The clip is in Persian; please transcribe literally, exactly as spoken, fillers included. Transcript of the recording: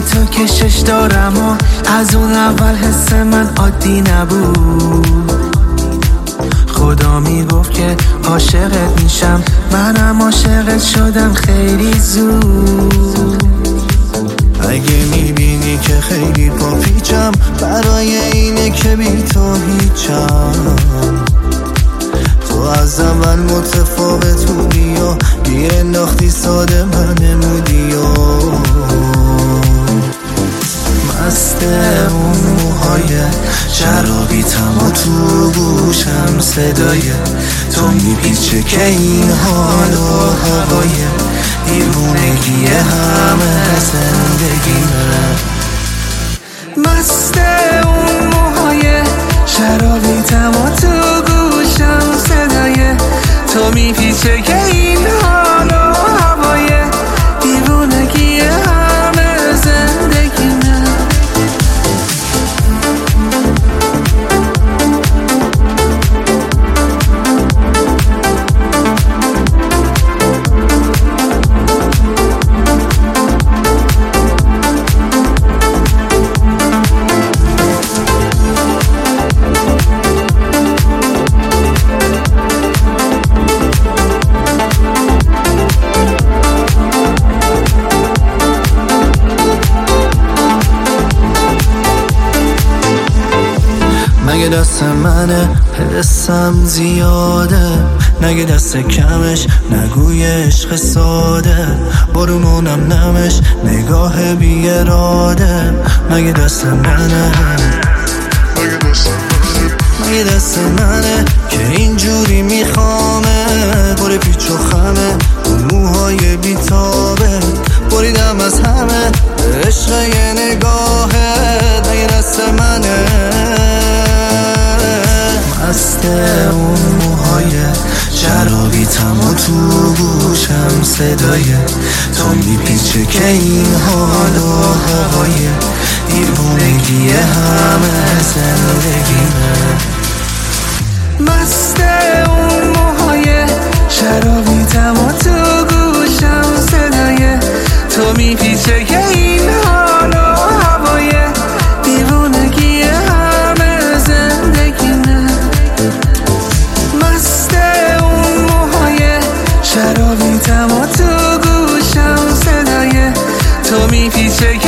تو کشش دارم و از اون اول حس من عادی نبود. خدا میگفت که عاشقت میشم، منم عاشقت شدم خیلی زود. اگه میبینی که خیلی پاپیچم، برای اینه که بی تو هیچم. تو از اول متفاوت بودی و گیر انداختی ساده من نمودی و مست اون موهای شرابیتم و تو گوشم صدای تو میپیچه که این حال و هوای دیوونگی همه زندگیمه. مست اون موهای شرابیتم و تو گوشم صدای تو میپیچه که این حال و هوای دیوونگی همه زندگیمه. نگه دست منه حسم زیاده، نگه دست کمش نگوی عشق ساده، برونونم نمش نگاه بی اراده. نگه دست منه نگه دست منه که اینجوری میخوامه، پر پیچ و خمه موهای بیتابه، بریدم از همه عشق یه نگاهه. نگه دست منه مست اون موهای شرابیتم و تو گوشم صدای تو میپیچه که این حال و هوای دیوونگی همه زندگیمه. مست اون موهای شرابیتم و تو گوشم صدای تو میپیچه که این حال و هوای دیوونگی همه زندگیمه. مست اون موهای شرابیتم و تو گوشم صدای تو میپیچه